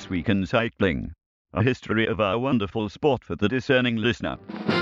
This Week in Cycling, a history of our wonderful sport for the discerning listener.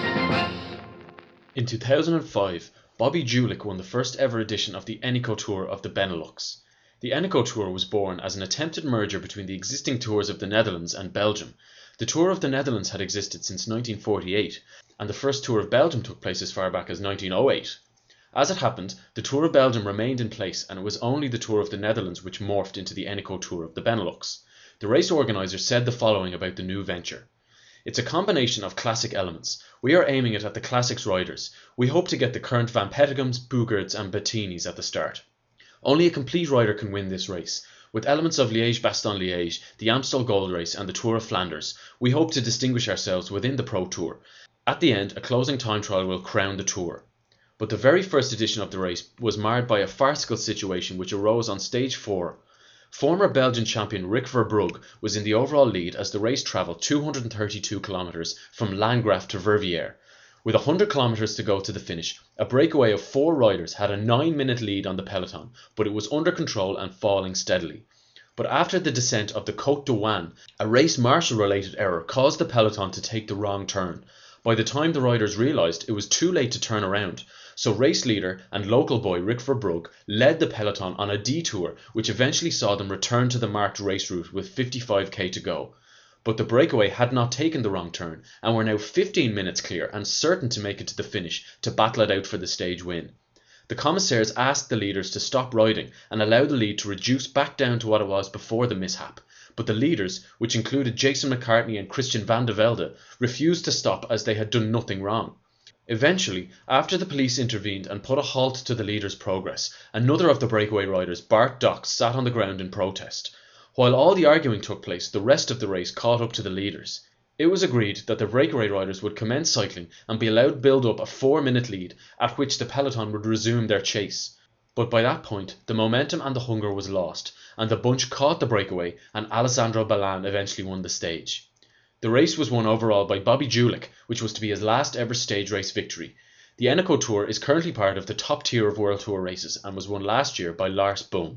In 2005, Bobby Julich won the first ever edition of the Eneco Tour of the Benelux. The Eneco Tour was born as an attempted merger between the existing tours of the Netherlands and Belgium. The Tour of the Netherlands had existed since 1948, and the first Tour of Belgium took place as far back as 1908. As it happened, the Tour of Belgium remained in place, and it was only the Tour of the Netherlands which morphed into the Eneco Tour of the Benelux. The race organiser said the following about the new venture. It's a combination of classic elements. We are aiming it at the classics riders. We hope to get the current Van Peteghems, Boogaards and Bettinis at the start. Only a complete rider can win this race. With elements of Liège-Bastogne-Liège, the Amstel Gold Race and the Tour of Flanders, we hope to distinguish ourselves within the Pro Tour. At the end, a closing time trial will crown the Tour. But the very first edition of the race was marred by a farcical situation which arose on stage 4. Former Belgian champion Rick Verbrugge was in the overall lead as the race travelled 232 kilometres from Landgraaf to Verviers. With 100 kilometres to go to the finish, a breakaway of 4 riders had a 9-minute lead on the peloton, but it was under control and falling steadily. But after the descent of the Côte d'Oine, a race marshal-related error caused the peloton to take the wrong turn. By the time the riders realised, it was too late to turn around. So race leader and local boy Rick Verbrugge led the peloton on a detour which eventually saw them return to the marked race route with 55k to go. But the breakaway had not taken the wrong turn and were now 15 minutes clear and certain to make it to the finish to battle it out for the stage win. The commissaires asked the leaders to stop riding and allow the lead to reduce back down to what it was before the mishap. But the leaders, which included Jason McCartney and Christian van de Velde, refused to stop as they had done nothing wrong. Eventually, after the police intervened and put a halt to the leaders' progress, another of the breakaway riders, Bart Dox, sat on the ground in protest. While all the arguing took place, the rest of the race caught up to the leaders. It was agreed that the breakaway riders would commence cycling and be allowed to build up a 4-minute lead, at which the peloton would resume their chase. But by that point, the momentum and the hunger was lost, and the bunch caught the breakaway, and Alessandro Ballan eventually won the stage. The race was won overall by Bobby Julich, which was to be his last ever stage race victory. The Eneco Tour is currently part of the top tier of World Tour races and was won last year by Lars Boom.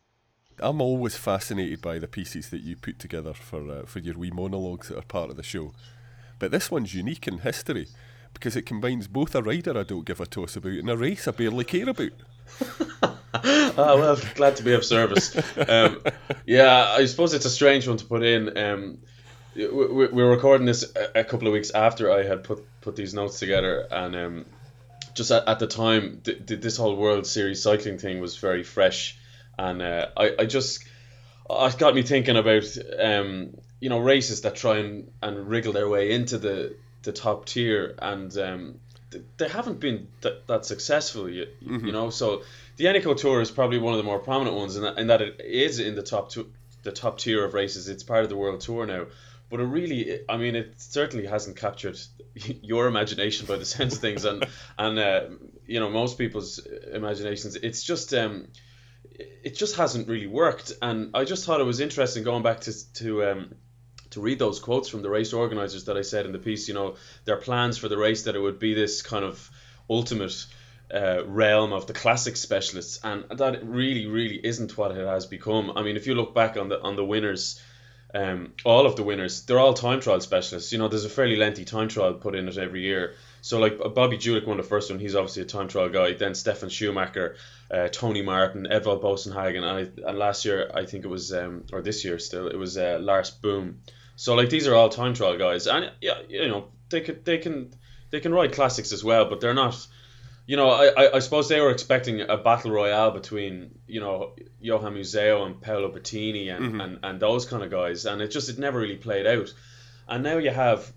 I'm always fascinated by the pieces that you put together for your wee monologues that are part of the show. But this one's unique in history because it combines both a rider I don't give a toss about and a race I barely care about. Well, glad to be of service. Yeah, I suppose it's a strange one to put in. We're recording this a couple of weeks after I had put these notes together, and just at the time, this whole World Series cycling thing was very fresh, and it got me thinking about races that try and wriggle their way into the top tier, and they haven't been that successful yet, So the Eneco Tour is probably one of the more prominent ones in that it is in the top tier of races. It's part of the World Tour now. But it certainly hasn't captured your imagination by the sense of things, and most people's imaginations. It's just it just hasn't really worked, and I just thought it was interesting going back to read those quotes from the race organisers that I said in the piece. Their plans for the race, that it would be this kind of ultimate realm of the classic specialists, and that really isn't what it has become. I mean, if you look back on the winners. All of the winners, they're all time trial specialists. There's a fairly lengthy time trial put in it every year. So like Bobby Julich won the first one, he's obviously a time trial guy. Then Stefan Schumacher, Tony Martin, Edvald Boasson-Hagen, and last year I think it was, or this year still, it was Lars Boom. So like these are all time trial guys, and yeah, they can ride classics as well, but they're not. I suppose they were expecting a battle royale between, Johan Museo and Paolo Bettini and those kind of guys, and it never really played out. And now you have,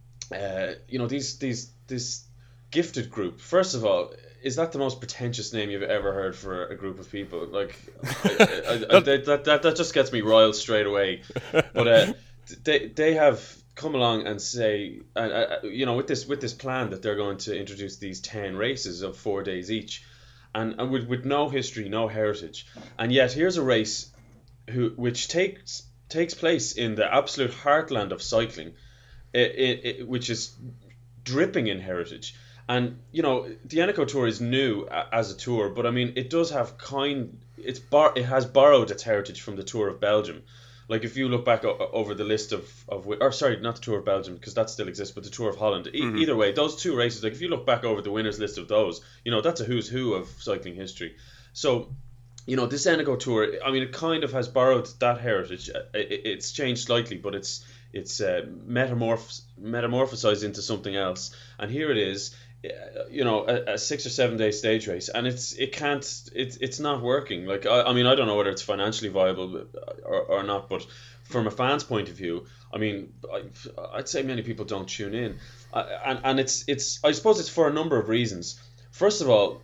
this gifted group. First of all, is that the most pretentious name you've ever heard for a group of people? Like, that just gets me riled straight away. But they have come along and say, with this plan that they're going to introduce these 10 races of 4 days each, and with no history, no heritage, and yet here's a race which takes place in the absolute heartland of cycling, which is dripping in heritage. And the Eneco Tour is new as a tour, but I mean it does have it has borrowed its heritage from the Tour of Belgium. Like if you look back over the list or sorry, not the Tour of Belgium because that still exists, but the Tour of Holland. Either way, those two races, like if you look back over the winners list of those, that's a who's who of cycling history. So, this Eneco Tour, I mean, it kind of has borrowed that heritage. It's changed slightly, but it's metamorphosized into something else. And here it is, a 6 or 7 day stage race, and it's not working. Like, I mean, I don't know whether it's financially viable or not, but from a fan's point of view, I mean, I'd say many people don't tune in, and it's I suppose it's for a number of reasons. First of all,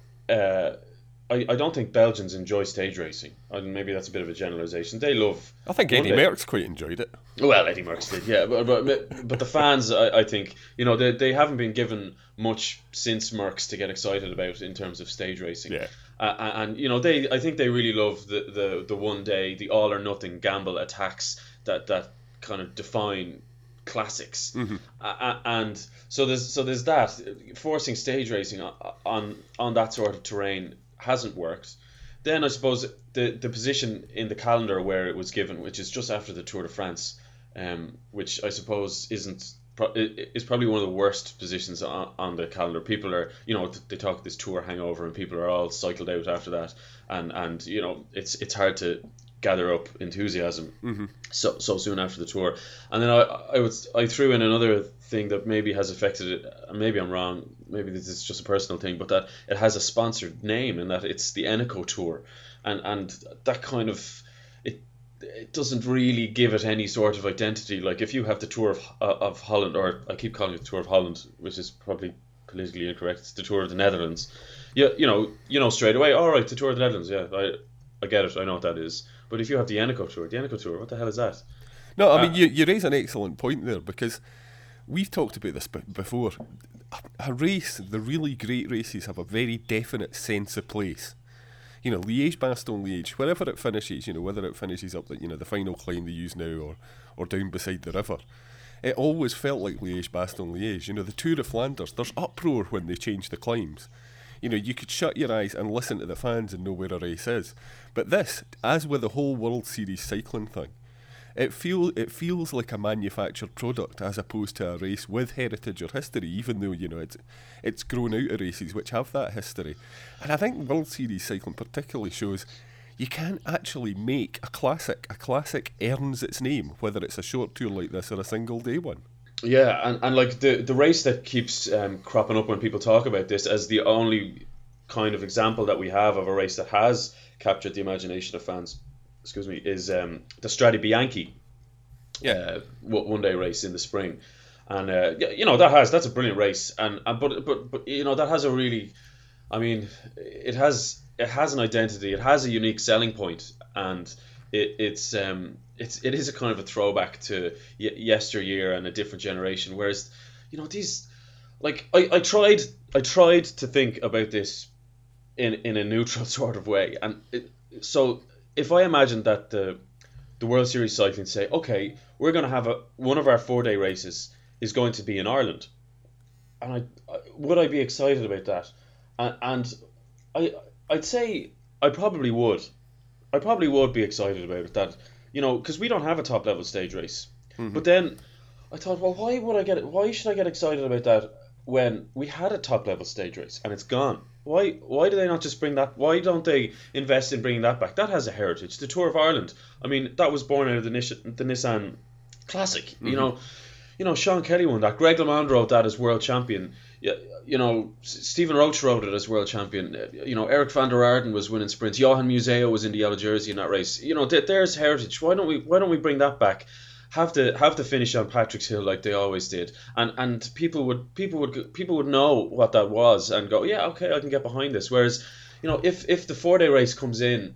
I don't think Belgians enjoy stage racing. And maybe that's a bit of a generalisation. They love. I think Eddie Merckx quite enjoyed it. Well, Eddie Merckx did, yeah. But the fans, I think, they haven't been given much since Merckx to get excited about in terms of stage racing. Yeah. And I think they really love the one day, the all or nothing gamble attacks that kind of define classics. Mm-hmm. And so there's that. Forcing stage racing on that sort of terrain hasn't worked. Then I suppose the position in the calendar where it was given, which is just after the Tour de France, which I suppose is probably one of the worst positions on the calendar. People are, they talk this tour hangover, and people are all cycled out after that, and it's hard to gather up enthusiasm so soon after the tour. And then I threw in another thing that maybe has affected it, and maybe I'm wrong, maybe this is just a personal thing, but that it has a sponsored name, and that it's the Eneco Tour, and that kind of it doesn't really give it any sort of identity. Like if you have the Tour of Holland, or I keep calling it the Tour of Holland, which is probably politically incorrect, it's the Tour of the Netherlands. Yeah, straight away, all right, the Tour of the Netherlands, yeah, I get it, I know what that is. But if you have the Eneco Tour, what the hell is that? No, I mean, you raise an excellent point there, because we've talked about this before. A race, the really great races, have a very definite sense of place. Liège-Bastogne-Liège, wherever it finishes, whether it finishes up the final climb they use now or down beside the river, it always felt like Liège-Bastogne-Liège. The Tour of Flanders, there's uproar when they change the climbs. You could shut your eyes and listen to the fans and know where a race is. But this, as with the whole World Series cycling thing, it feels like a manufactured product as opposed to a race with heritage or history, even though it's grown out of races which have that history. And I think World Series cycling particularly shows you can't actually make a classic. A classic earns its name, whether it's a short tour like this or a single day one. Yeah, and like the race that keeps cropping up when people talk about this as the only kind of example that we have of a race that has captured the imagination of fans, is the Strade Bianche, one day race in the spring, and that's a brilliant race, and but that has a really, I mean, it has an identity, it has a unique selling point, and it is a kind of a throwback to yesteryear and a different generation. Whereas, these, like, I tried to think about this in a neutral sort of way, and so if I imagine that the World Series cycling say, okay, we're going to have one of our 4-day races is going to be in Ireland, and would I be excited about that? And I'd say I probably would. I probably would be excited about it, that, because we don't have a top level stage race. Mm-hmm. But then I thought, well, why should I get excited about that when we had a top level stage race and it's gone? Why do they not just bring that? Why don't they invest in bringing that back? That has a heritage. The Tour of Ireland, I mean, that was born out of the Nissan Classic. Mm-hmm. Sean Kelly won that. Greg LeMond wrote that as world champion. Stephen Roach wrote it as world champion. Eric van der Arden was winning sprints. Johan Museo was in the yellow jersey in that race. There's heritage. Why don't we bring that back? Have the finish on Patrick's Hill like they always did, and people would know what that was and go, yeah, okay, I can get behind this. Whereas, if the 4-day race comes in,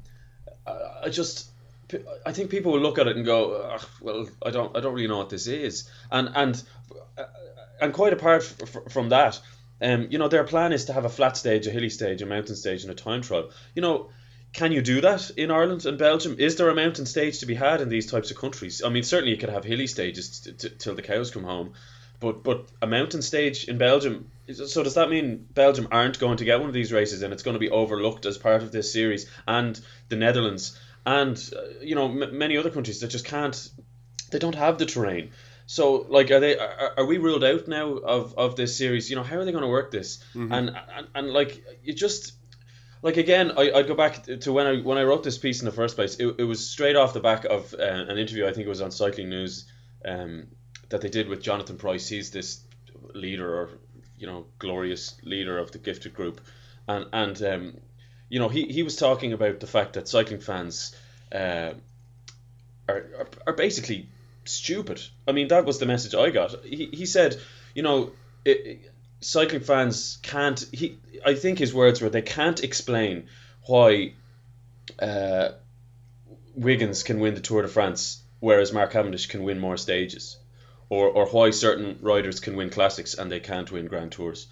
I think people will look at it and go, well, I don't really know what this is, and quite apart from that, their plan is to have a flat stage, a hilly stage, a mountain stage, and a time trial. Can you do that in Ireland and Belgium? Is there a mountain stage to be had in these types of countries? I mean, certainly you could have hilly stages till the cows come home, but a mountain stage in Belgium. So does that mean Belgium aren't going to get one of these races and it's going to be overlooked as part of this series? And the Netherlands and many other countries that just can't. They don't have the terrain. So, like, are we ruled out now of this series? How are they going to work this? And like, you just, like, again, I'd go back to when I wrote this piece in the first place. It was straight off the back of an interview. I think it was on Cycling News, that they did with Jonathan Price. He's this leader, or glorious leader of the gifted group, and he was talking about the fact that cycling fans are basically stupid. I mean, that was the message I got. He said, cycling fans can't. I think his words were, they can't explain why Wiggins can win the Tour de France, whereas Mark Cavendish can win more stages, or why certain riders can win classics and they can't win Grand Tours.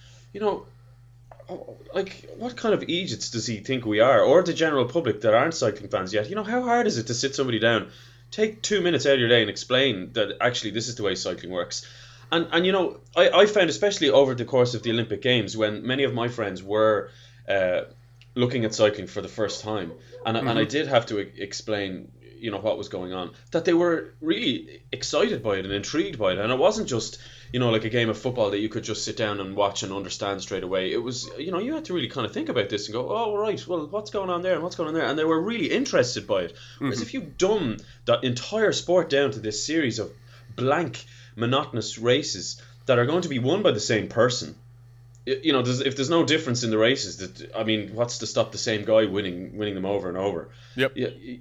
Like, what kind of idiots does he think we are, or the general public that aren't cycling fans yet? How hard is it to sit somebody down, take 2 minutes out of your day and explain that actually this is the way cycling works? And I found, especially over the course of the Olympic Games, when many of my friends were looking at cycling for the first time, and I did have to explain what was going on, that they were really excited by it and intrigued by it. And it wasn't just like a game of football that you could just sit down and watch and understand straight away. It was, you had to really kind of think about this and go, oh, right, well, what's going on there and what's going on there? And they were really interested by it. Whereas if you dumb that entire sport down to this series of blank, monotonous races that are going to be won by the same person, if there's no difference in the races, what's to stop the same guy winning them over and over? Yep.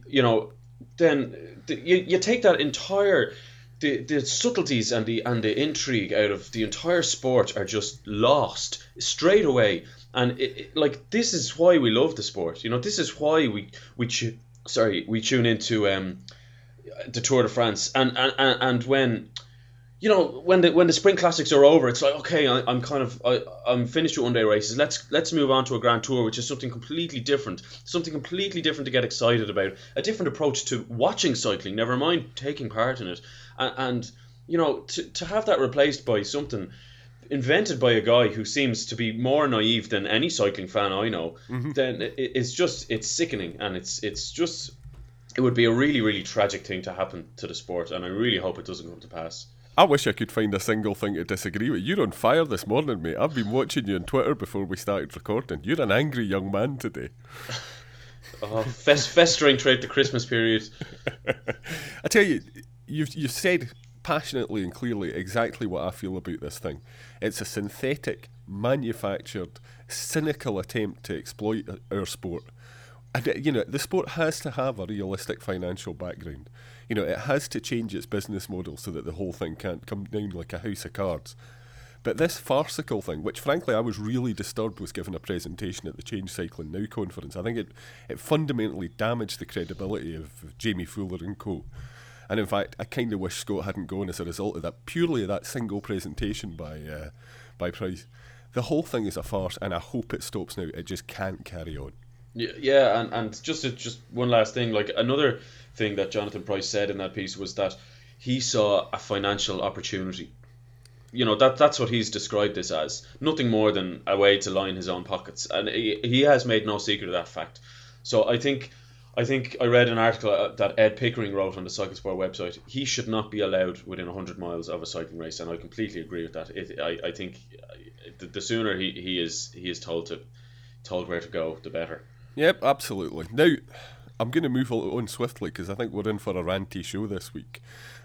Then you take that entire, the subtleties and the intrigue out of the entire sport are just lost straight away. And this is why we love the sport. This is why we tune into the Tour de France, and when when the sprint classics are over, it's like, okay, I'm finished with one-day races. Let's move on to a Grand Tour, which is something completely different to get excited about, a different approach to watching cycling, never mind taking part in it. And to have that replaced by something invented by a guy who seems to be more naive than any cycling fan I know, then it's sickening, and it would be a really, really tragic thing to happen to the sport, and I really hope it doesn't come to pass. I wish I could find a single thing to disagree with. You're on fire this morning, mate. I've been watching you on Twitter before we started recording. You're an angry young man today. Festering throughout the Christmas period. I tell you, you've said passionately and clearly exactly what I feel about this thing. It's a synthetic, manufactured, cynical attempt to exploit our sport. And, the sport has to have a realistic financial background. It has to change its business model so that the whole thing can't come down like a house of cards. But this farcical thing, which frankly I was really disturbed was given a presentation at the Change Cycling Now conference, I think it fundamentally damaged the credibility of Jamie Fuller and co. And in fact, I kind of wish Scott hadn't gone as a result of that, purely that single presentation by Price. The whole thing is a farce, and I hope it stops now. It just can't carry on. Yeah, and just one last thing, like another thing that Jonathan Price said in that piece was that he saw a financial opportunity. That's what he's described this as. Nothing more than a way to line his own pockets, and he has made no secret of that fact. So I think I read an article that Ed Pickering wrote on the Cyclesport website. He should not be allowed within 100 miles of a cycling race, and I completely agree with that. I think the sooner he is told where to go, the better. Yep, absolutely. Now, I'm going to move on swiftly because I think we're in for a ranty show this week.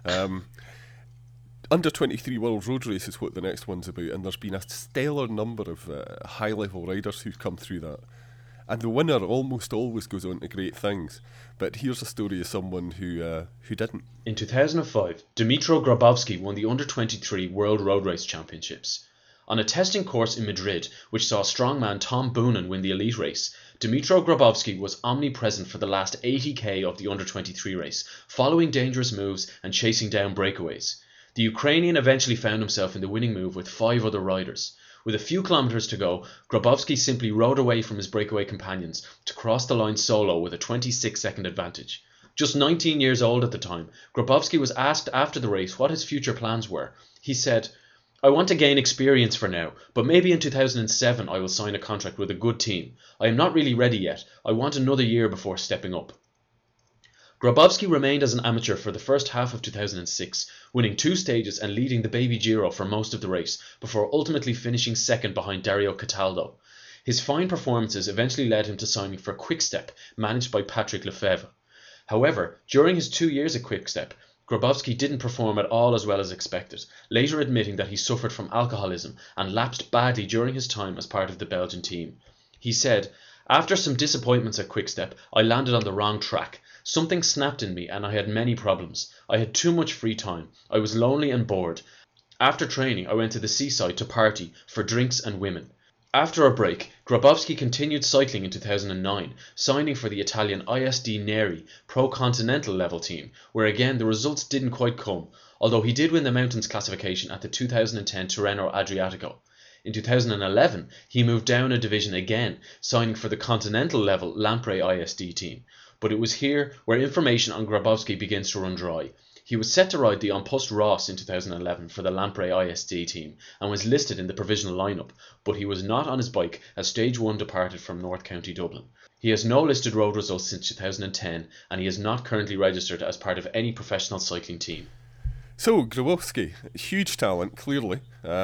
Under 23 World Road Race is what the next one's about, and there's been a stellar number of high-level riders who've come through that. And the winner almost always goes on to great things. But here's a story of someone who didn't. In 2005, Dmitro Grabowski won the Under-23 World Road Race Championships. On a testing course in Madrid, which saw strongman Tom Boonen win the elite race, Dmitro Grabowski was omnipresent for the last 80k of the Under-23 race, following dangerous moves and chasing down breakaways. The Ukrainian eventually found himself in the winning move with 5 other riders. With a few kilometres to go, Grabowski simply rode away from his breakaway companions to cross the line solo with a 26-second advantage. Just 19 years old at the time, Grabowski was asked after the race what his future plans were. He said, "I want to gain experience for now, but maybe in 2007 I will sign a contract with a good team. I am not really ready yet. I want another year before stepping up." Grabowski remained as an amateur for the first half of 2006, winning 2 stages and leading the Baby Giro for most of the race, before ultimately finishing second behind Dario Cataldo. His fine performances eventually led him to signing for Quick-Step, managed by Patrick Lefevere. However, during his 2 years at Quick-Step, Grabowski didn't perform at all as well as expected, later admitting that he suffered from alcoholism and lapsed badly during his time as part of the Belgian team. He said, "After some disappointments at Quick-Step, I landed on the wrong track. Something snapped in me and I had many problems. I had too much free time. I was lonely and bored. After training, I went to the seaside to party, for drinks and women." After a break, Grabowski continued cycling in 2009, signing for the Italian ISD Neri Pro Continental level team, where again the results didn't quite come, although he did win the mountains classification at the 2010 Tirreno Adriatico. In 2011, he moved down a division again, signing for the continental level Lampre ISD team. But it was here where information on Grabowski begins to run dry. He was set to ride the An Post Ross in 2011 for the Lampre ISD team and was listed in the provisional lineup, but he was not on his bike as Stage 1 departed from North County Dublin. He has no listed road results since 2010 and he is not currently registered as part of any professional cycling team. So, Grabowski, huge talent, clearly.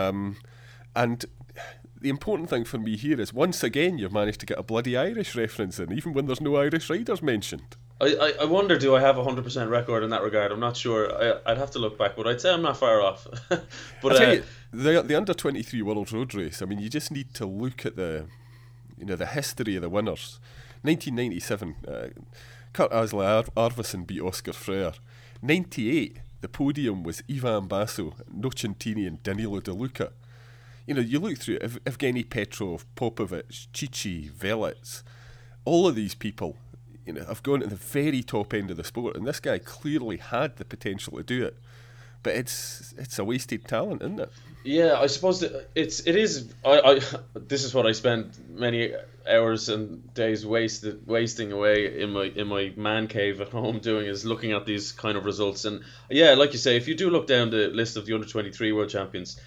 And the important thing for me here is, once again, you've managed to get a bloody Irish reference in, even when there's no Irish riders mentioned. I wonder, do I have a 100% record in that regard? I'm not sure. I'd have to look back, but I'd say I'm not far off. But I tell you, the under-23 World Road Race, I mean, you just need to look at the history of the winners. 1997, Kurt Asle Arvidsson beat Oscar Freire. 98, the podium was Ivan Basso, Nocentini and Danilo De Luca. You look through it, Evgeny Petrov, Popovic, Chichi, Velets, all of these people, have gone to the very top end of the sport, and this guy clearly had the potential to do it. But it's a wasted talent, isn't it? Yeah, I suppose it is. I this is what I spent many hours and days wasting away in my man cave at home doing, is looking at these kind of results. And yeah, like you say, if you do look down the list of the under-23 world champions,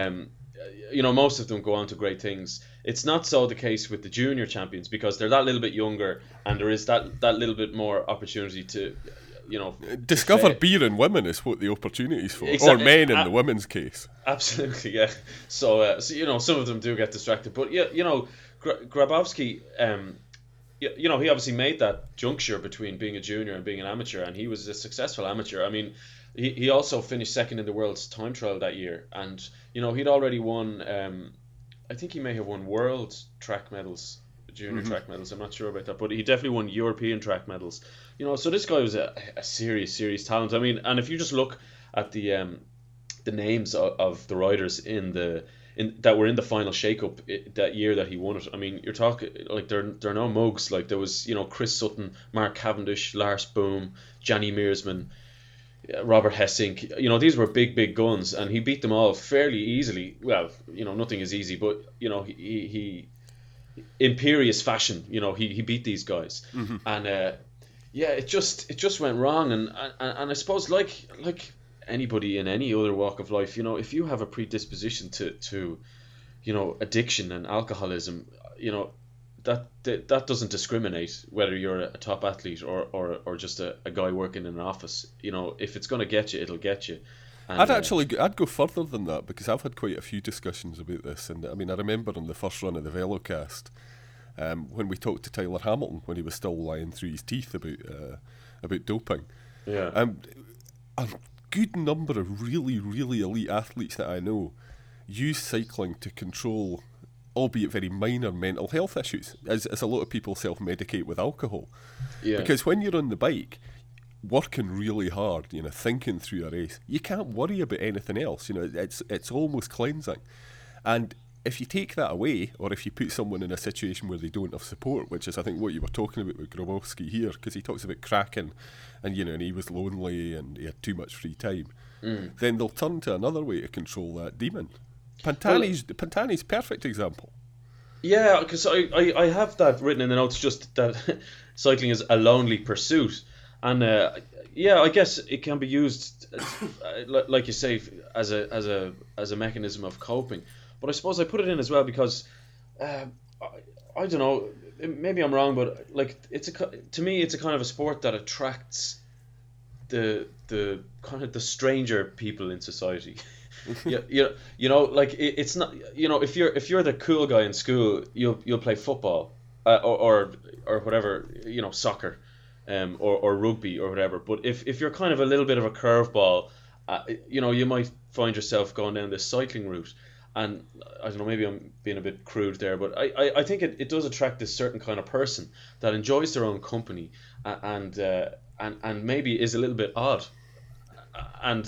most of them go on to great things. It's not so the case with the junior champions, because they're that little bit younger and there is that little bit more opportunity to, discover beer in women is what the opportunity is for, exactly. Or men in the women's case. Absolutely, yeah. So some of them do get distracted, but Grabowski, he obviously made that juncture between being a junior and being an amateur, and he was a successful amateur. I mean, he also finished second in the world's time trial that year, and he'd already won. I think he may have won world track medals, junior track medals. I'm not sure about that, but he definitely won European track medals. So this guy was a serious talent. I mean, and if you just look at the names of the riders that were in the final shake-up that year that he won it, I mean, you're talking like they're no mugs. Like there was Chris Sutton, Mark Cavendish, Lars Boom, Gianni Meersman, Robert Hessink. These were big guns, and he beat them all fairly easily. Well, nothing is easy, but he imperious fashion. He beat these guys, and it just went wrong. And I suppose like anybody in any other walk of life, if you have a predisposition to addiction and alcoholism, that doesn't discriminate whether you're a top athlete or just a guy working in an office. If it's going to get you, it'll get you. And, I'd go further than that, because I've had quite a few discussions about this, and I mean, I remember on the first run of the Velocast, when we talked to Tyler Hamilton when he was still lying through his teeth about doping. Yeah. A good number of really elite athletes that I know use cycling to control, albeit very minor, mental health issues, as a lot of people self-medicate with alcohol. Yeah. Because when you're on the bike, working really hard, thinking through a race, you can't worry about anything else. It's almost cleansing. And if you take that away, or if you put someone in a situation where they don't have support, which is, I think, what you were talking about with Grabowski here, because he talks about cracking, and and he was lonely and he had too much free time, then they'll turn to another way to control that demon. Pantani's perfect example. Yeah, because I have that written in the notes, just that cycling is a lonely pursuit. And I guess it can be used, like you say, as a mechanism of coping. But I suppose I put it in as well because I don't know. Maybe I'm wrong, but like to me, it's a kind of a sport that attracts the kind of the stranger people in society. Like it's not, if you're the cool guy in school, you'll play football, or whatever, soccer, or rugby or whatever. But if you're kind of a little bit of a curveball, you might find yourself going down this cycling route. And I don't know, maybe I'm being a bit crude there, but I think it does attract this certain kind of person that enjoys their own company, and maybe is a little bit odd, and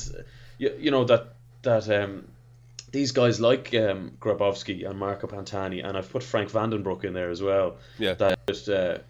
that these guys like Grabowski and Marco Pantani, and I've put Frank Vandenbroek in there as well. Yeah. That just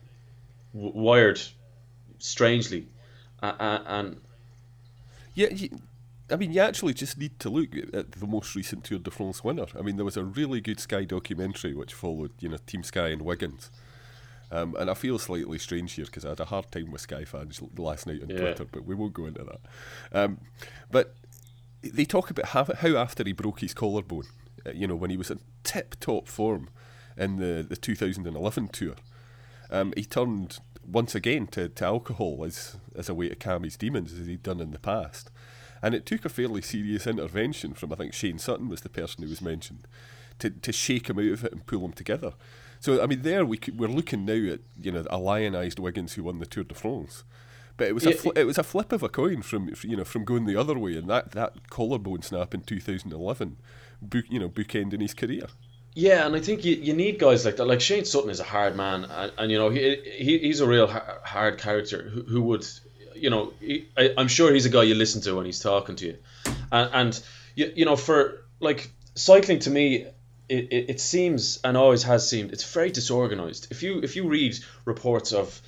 wired strangely, and Yeah, you actually just need to look at the most recent Tour de France winner. I mean, there was a really good Sky documentary which followed, Team Sky and Wiggins. And I feel slightly strange here because I had a hard time with Sky fans last night on Twitter, but we won't go into that. But they talk about how after he broke his collarbone, when he was in tip-top form in the 2011 Tour, he turned once again to alcohol as a way to calm his demons, as he'd done in the past. And it took a fairly serious intervention from, I think, Shane Sutton was the person who was mentioned, to shake him out of it and pull him together. So, I mean, there we're looking now at, a lionised Wiggins who won the Tour de France. But it was it was a flip of a coin from going the other way, and that collarbone snap in 2011, bookending his career. Yeah, and I think you need guys like that. Like Shane Sutton is a hard man, and he's a real hard character who would, I'm sure he's a guy you listen to when he's talking to you, and for like cycling to me, it seems, and always has seemed, it's very disorganized. If you read reports of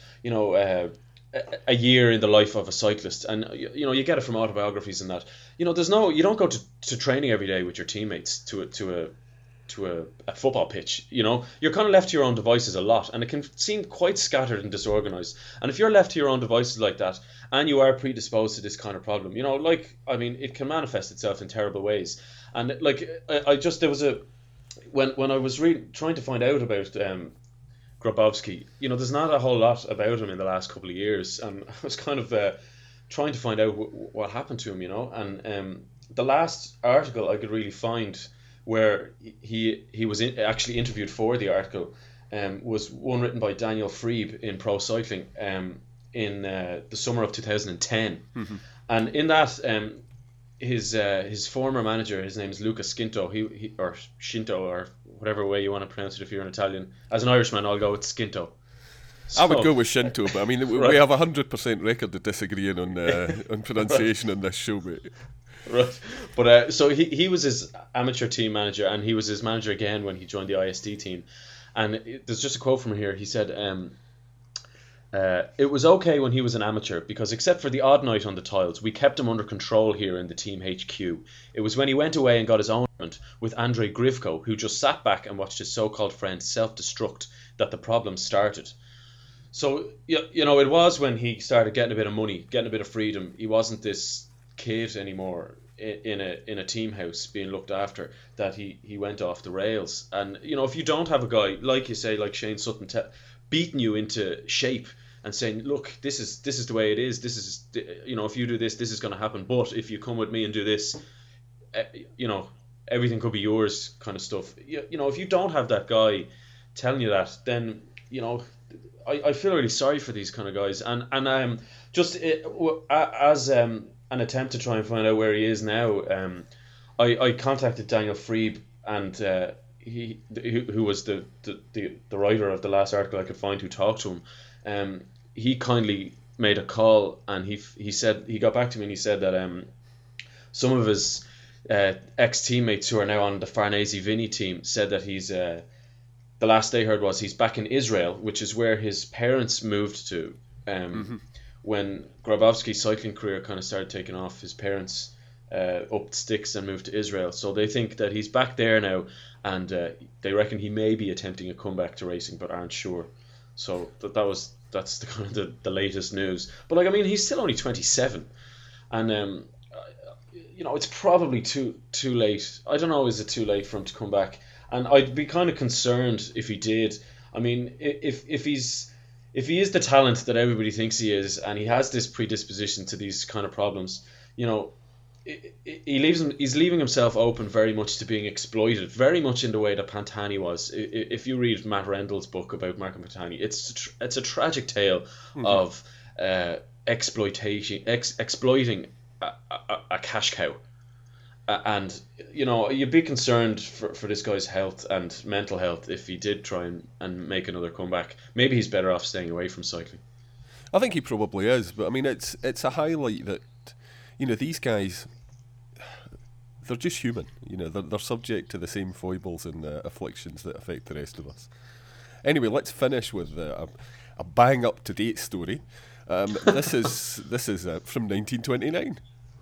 a year in the life of a cyclist, and you get it from autobiographies and that, you don't go to training every day with your teammates to a football pitch. You're kind of left to your own devices a lot, and it can seem quite scattered and disorganized. And if you're left to your own devices like that, and you are predisposed to this kind of problem, it can manifest itself in terrible ways. And there was when I was trying to find out about Grabowski, there's not a whole lot about him in the last couple of years, and I was kind of trying to find out what happened to him, and the last article I could really find where he was actually interviewed for the article was one written by Daniel Friebe in Pro Cycling in the summer of 2010. Mm-hmm. And in that, his former manager, his name is Luca Scinto, he or Scinto, or whatever way you want to pronounce it if you're an Italian. As an Irishman, I'll go with Scinto. I would go with Shinto, but I mean, we have 100% record of disagreeing on pronunciation on this show, mate. Right, but so he was his amateur team manager, and he was his manager again when he joined the ISD team. And there's just a quote from here. He said, it was okay when he was an amateur, because except for the odd night on the tiles, we kept him under control here in the team HQ. It was when he went away and got his own with Andrei Grivko, who just sat back and watched his so-called friend self-destruct, that the problem started. So, it was when he started getting a bit of money, getting a bit of freedom. He wasn't this kid anymore in a team house being looked after, that he went off the rails. And if you don't have a guy like you say, like Shane Sutton, beating you into shape and saying, look, this is the way it is, this is, if you do this is going to happen, but if you come with me and do this, everything could be yours, kind of stuff. If you don't have that guy telling you that, then I feel really sorry for these kind of guys. And just as an attempt to try and find out where he is now, I contacted Daniel Friebe, and who was the writer of the last article I could find, who talked to him. He kindly made a call, and he said, he got back to me and he said that some of his ex-teammates who are now on the Farnese Vini team said that he's the last they heard was he's back in Israel, which is where his parents moved to when Grabowski's cycling career kind of started taking off. His parents upped sticks and moved to Israel, so they think that he's back there now, and they reckon he may be attempting a comeback to racing, but aren't sure. So that's the kind of the latest news. But he's still only 27, and it's probably too late. I don't know, is it too late for him to come back? and I'd be kind of concerned if he did. I mean, if he is the talent that everybody thinks he is, and he has this predisposition to these kind of problems, you know, he's leaving himself open very much to being exploited, very much in the way that Pantani was. If you read Matt Rendell's book about Marco Pantani, it's a tragic tale of exploiting a cash cow. And, you know, you'd be concerned for this guy's health and mental health if he did try and make another comeback. Maybe he's better off staying away from cycling. I think he probably is, but I mean, it's a highlight that, you know, these guys, they're just human. You know, they're subject to the same foibles and afflictions that affect the rest of us. Anyway, let's finish with a bang up to date story. This is from 1929.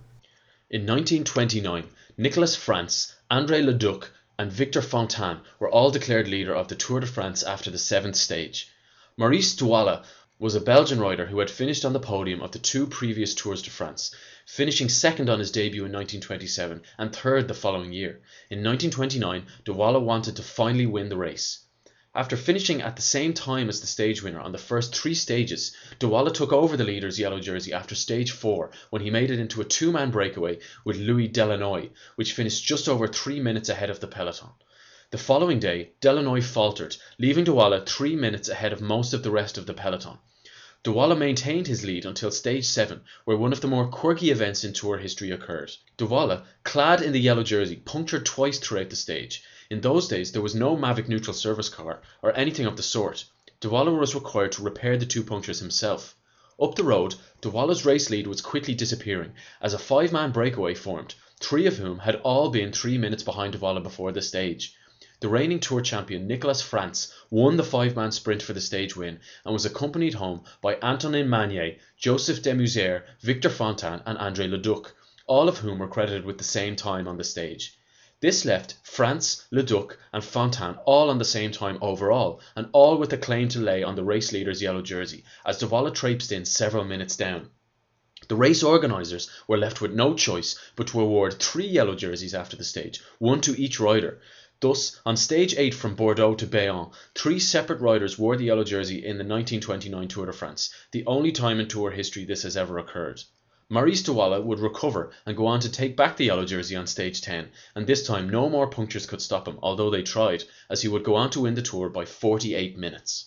In 1929, Nicolas France, André Leduc, and Victor Fontaine were all declared leader of the Tour de France after the 7th stage. Maurice Douala was a Belgian rider who had finished on the podium of the 2 previous Tours de France, finishing second on his debut in 1927 and third the following year. In 1929, Douala wanted to finally win the race. After finishing at the same time as the stage winner on the first 3 stages, Douala took over the leader's yellow jersey after stage 4 when he made it into a 2-man breakaway with Louis Delanoy, which finished just over 3 minutes ahead of the peloton. The following day, Delanoy faltered, leaving Douala 3 minutes ahead of most of the rest of the peloton. Douala maintained his lead until stage 7, where one of the more quirky events in Tour history occurred. Douala, clad in the yellow jersey, punctured twice throughout the stage. In those days, there was no Mavic neutral service car or anything of the sort. Douala was required to repair the 2 punctures himself. Up the road, Douala's race lead was quickly disappearing as a 5-man breakaway formed, 3 of whom had all been 3 minutes behind Douala before the stage. The reigning Tour champion Nicolas France won the 5-man sprint for the stage win and was accompanied home by Antonin Magnier, Joseph Demusser, Victor Fontaine and André Leduc, all of whom were credited with the same time on the stage. This left France, Leduc and Fontaine all on the same time overall, and all with a claim to lay on the race leader's yellow jersey, as Douala traipsed in several minutes down. The race organisers were left with no choice but to award 3 yellow jerseys after the stage, 1 to each rider. Thus, on stage 8 from Bordeaux to Bayonne, 3 separate riders wore the yellow jersey in the 1929 Tour de France, the only time in Tour history this has ever occurred. Maurice Douala would recover and go on to take back the yellow jersey on stage 10, and this time no more punctures could stop him, although they tried, as he would go on to win the Tour by 48 minutes.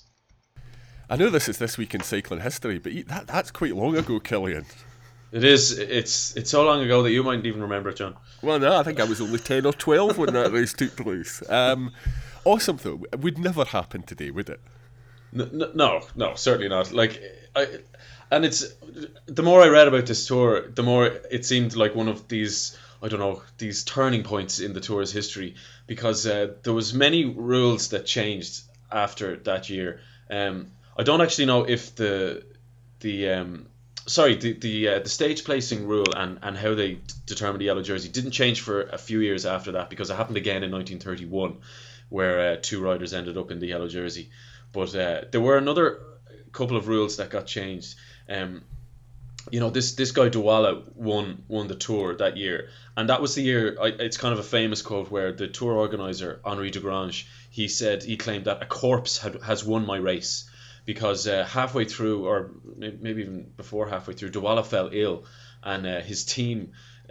I know this is This Week in Cycling History, but that's quite long ago, Killian. It is. It's so long ago that you mightn't even remember it, John. Well, no, I think I was only 10 or 12 when that race took place. Awesome, though. It would never happen today, would it? No, certainly not. And it's, the more I read about this tour, the more it seemed like one of these, I don't know, these turning points in the tour's history, because there was many rules that changed after that year. I don't actually know if the stage placing rule and how they determined the yellow jersey didn't change for a few years after that, because it happened again in 1931, where 2 riders ended up in the yellow jersey. But there were another couple of rules that got changed. This guy Douala won the Tour that year, and that was the year. It's kind of a famous quote where the Tour organizer Henri Desgrange, he claimed that a corpse has won my race, because halfway through, or maybe even before halfway through, Douala fell ill, and his team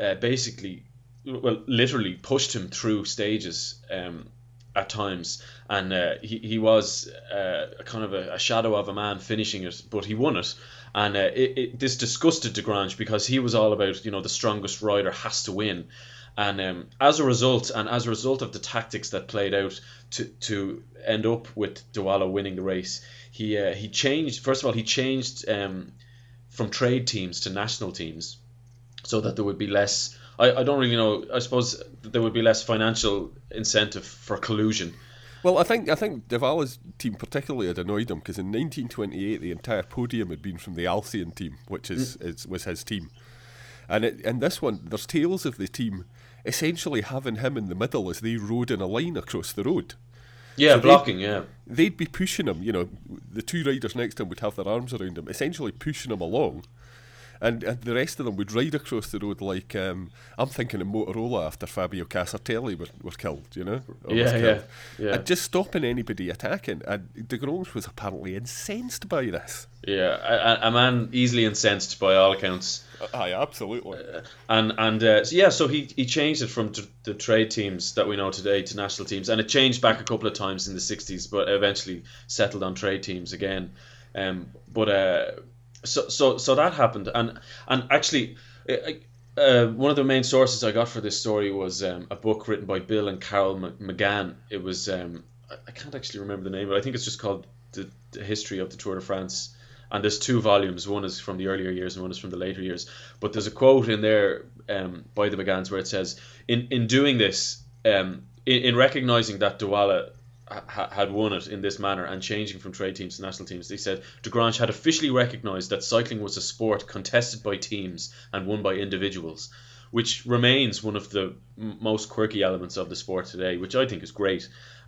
literally pushed him through stages at times, and he was kind of a shadow of a man finishing it, but he won it. And this disgusted Desgrange, because he was all about, the strongest rider has to win. And as a result of the tactics that played out to end up with Douala winning the race, he changed. First of all, he changed from trade teams to national teams, so that there would be less. I don't really know. I suppose there would be less financial incentive for collusion. Well, I think Douala's team particularly had annoyed him, because in 1928 the entire podium had been from the Alcyon team, which was his team, and in this one there's tales of the team essentially having him in the middle as they rode in a line across the road. Yeah, so blocking. They'd be pushing him. The 2 riders next to him would have their arms around him, essentially pushing him along. And the rest of them would ride across the road like, I'm thinking of Motorola after Fabio Casartelli were killed, you know? Yeah. And just stopping anybody attacking. And de Grange was apparently incensed by this. Yeah, a man easily incensed by all accounts. Aye, absolutely. So he changed it from the trade teams that we know today to national teams, and it changed back a couple of times in the 60s, but eventually settled on trade teams again. So that happened, and actually, one of the main sources I got for this story was a book written by Bill and Carol McGann. It was I can't actually remember the name, but I think it's just called the History of the Tour de France. And there's 2 volumes. One is from the earlier years and one is from the later years. But there's a quote in there by the McGanns where it says, in doing this, in recognizing that Douala had won it in this manner and changing from trade teams to national teams, they said de Grange had officially recognized that cycling was a sport contested by teams and won by individuals, which remains one of the most quirky elements of the sport today, which I think is great.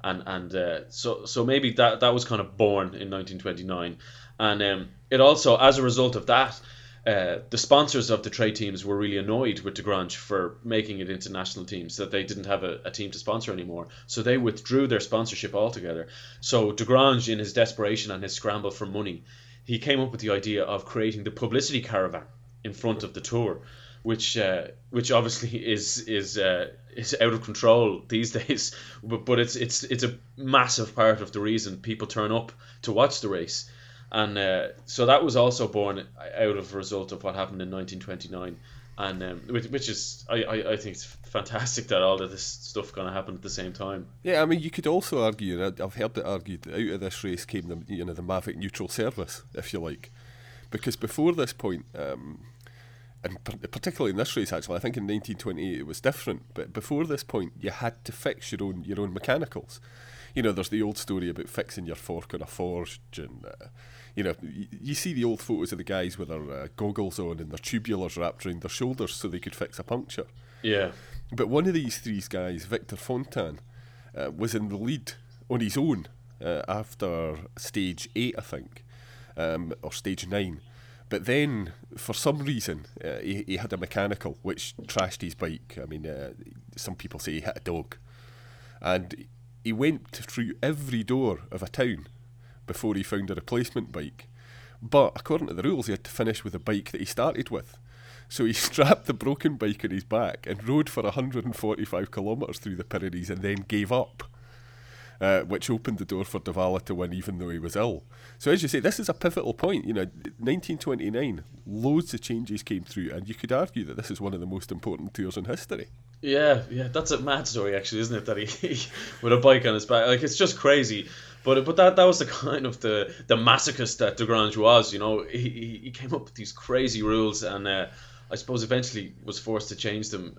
So maybe that was kind of born in 1929. And it also, as a result of that, the sponsors of the trade teams were really annoyed with de Grange for making it into national teams, that they didn't have a team to sponsor anymore. So they withdrew their sponsorship altogether. So de Grange, in his desperation and his scramble for money, he came up with the idea of creating the publicity caravan in front of the tour, which obviously is out of control these days. But it's a massive part of the reason people turn up to watch the race. And so that was also born out of a result of what happened in 1929, and which is I think it's fantastic that all of this stuff kind of happened at the same time. Yeah, I mean, you could also argue, and I've heard it argued, that out of this race came the Mavic neutral service, if you like, because before this point, and particularly in this race actually, I think in 1928 it was different, but before this point you had to fix your own mechanicals. You know, there's the old story about fixing your fork on a forge, and you see the old photos of the guys with their goggles on and their tubulars wrapped around their shoulders so they could fix a puncture. Yeah. But one of these 3 guys, Victor Fontaine, was in the lead on his own after stage 8, I think, or stage 9. But then, for some reason, he had a mechanical which trashed his bike. I mean, some people say he hit a dog. And he went through every door of a town before he found a replacement bike. But according to the rules, he had to finish with the bike that he started with. So he strapped the broken bike on his back and rode for 145 kilometres through the Pyrenees and then gave up, which opened the door for Douala to win even though he was ill. So as you say, this is a pivotal point. 1929, loads of changes came through, and you could argue that this is one of the most important tours in history. Yeah, that's a mad story actually, isn't it? That he with a bike on his back, like, it's just crazy. But that was the kind of the masochist that de Grange was. He came up with these crazy rules, and I suppose eventually was forced to change them.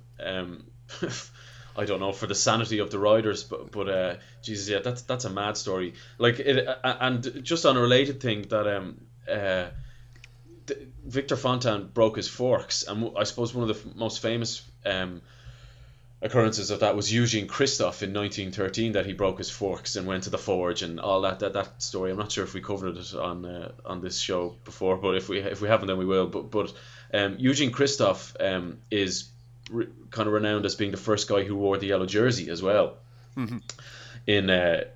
I don't know, for the sanity of the riders, but Jesus, yeah, that's a mad story. Like it, and just on a related thing, that Victor Fontaine broke his forks, and I suppose one of the most famous occurrences of that was Eugene Christophe in 1913, that he broke his forks and went to the forge and all that story. I'm not sure if we covered it on this show before, but if we haven't, then we will. But Eugene Christophe is kind of renowned as being the first guy who wore the yellow jersey as well. Mm-hmm. In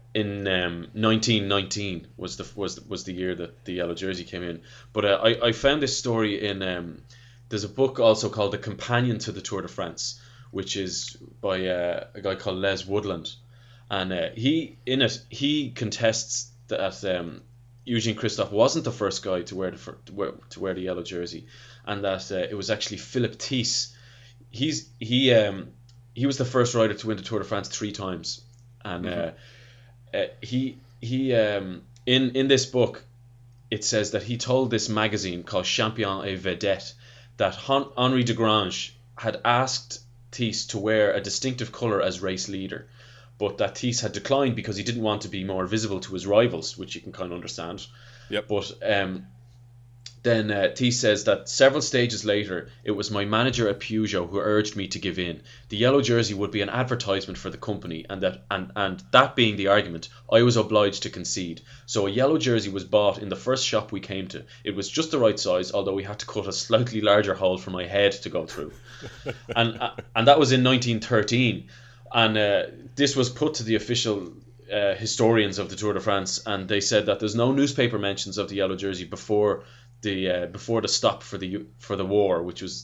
1919 was the year that the yellow jersey came in. But I found this story in there's a book also called The Companion to the Tour de France, which is by a guy called Les Woodland, and he contests that Eugene Christophe wasn't the first guy to wear the yellow jersey, and that it was actually Philippe Thys. He was the first rider to win the Tour de France 3 times, and in this book it says that he told this magazine called Champion et Vedette that Henri de Grange had asked Thys to wear a distinctive colour as race leader, but that Thys had declined because he didn't want to be more visible to his rivals, which you can kind of understand. Yep. But Then Thies says that several stages later, it was my manager at Peugeot who urged me to give in. The yellow jersey would be an advertisement for the company, and that being the argument, I was obliged to concede. So a yellow jersey was bought in the first shop we came to. It was just the right size, although we had to cut a slightly larger hole for my head to go through. and that was in 1913. And this was put to the official historians of the Tour de France, and they said that there's no newspaper mentions of the yellow jersey before the stop for the war, which was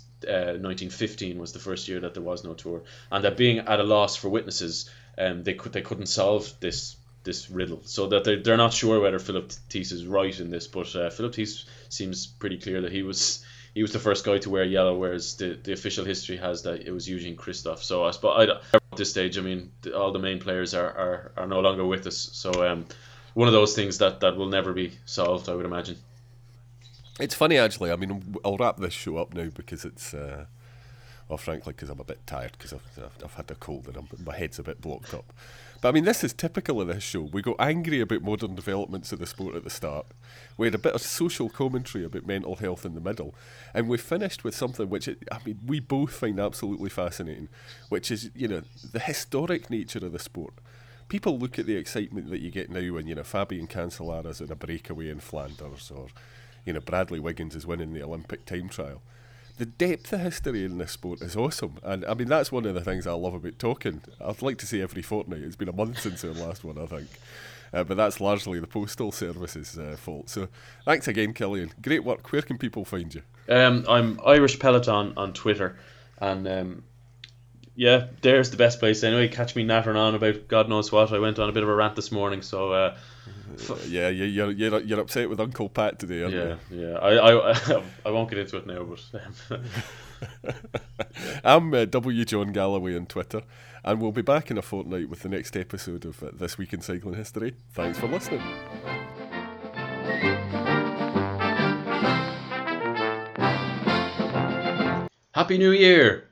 1915 was the first year that there was no tour, and that being at a loss for witnesses, they couldn't solve this riddle, so that they're not sure whether Philip Thies is right in this, but Philip Thies seems pretty clear that he was the first guy to wear yellow, whereas the official history has that it was Eugene Christophe. So at this stage, I mean, all the main players are no longer with us, so one of those things that will never be solved, I would imagine. It's funny, actually. I mean, I'll wrap this show up now because it's, frankly, because I'm a bit tired because I've had a cold and my head's a bit blocked up. But I mean, this is typical of this show. We got angry about modern developments of the sport at the start. We had a bit of social commentary about mental health in the middle. And we finished with something which, we both find absolutely fascinating, which is, the historic nature of the sport. People look at the excitement that you get now when, Fabian Cancellara in a breakaway in Flanders, or Bradley Wiggins is winning the Olympic time trial. The depth of history in this sport is awesome, and I mean that's one of the things I love about talking. I'd like to say every fortnight. It's been a month since our last one, I think, but that's largely the Postal Service's fault. So thanks again, Killian. Great work. Where can people find you? I'm Irish Peloton on Twitter, and yeah, there's the best place anyway. Catch me nattering on about God knows what. I went on a bit of a rant this morning, so. Yeah, you're upset with Uncle Pat today, aren't you? Yeah. I won't get into it now, but I'm W. John Galloway on Twitter, and we'll be back in a fortnight with the next episode of This Week in Cycling History. Thanks for listening. Happy New Year!